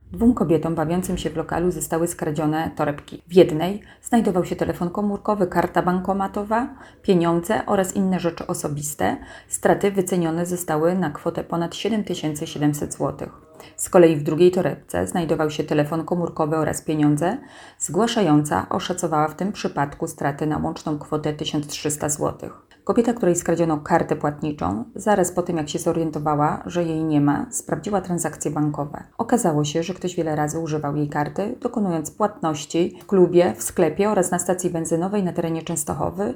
Dwóm kobietom bawiącym się w lokalu zostały skradzione torebki. W jednej znajdował się telefon komórkowy, karta bankomatowa, pieniądze oraz inne rzeczy osobiste. Straty wycenione zostały na kwotę ponad 7700 zł. Z kolei w drugiej torebce znajdował się telefon komórkowy oraz pieniądze. Zgłaszająca oszacowała w tym przypadku straty na łączną kwotę 1300 zł. Kobieta, której skradziono kartę płatniczą, zaraz po tym jak się zorientowała, że jej nie ma, sprawdziła transakcje bankowe. Okazało się, że ktoś wiele razy używał jej karty, dokonując płatności w klubie, w sklepie oraz na stacji benzynowej na terenie Częstochowy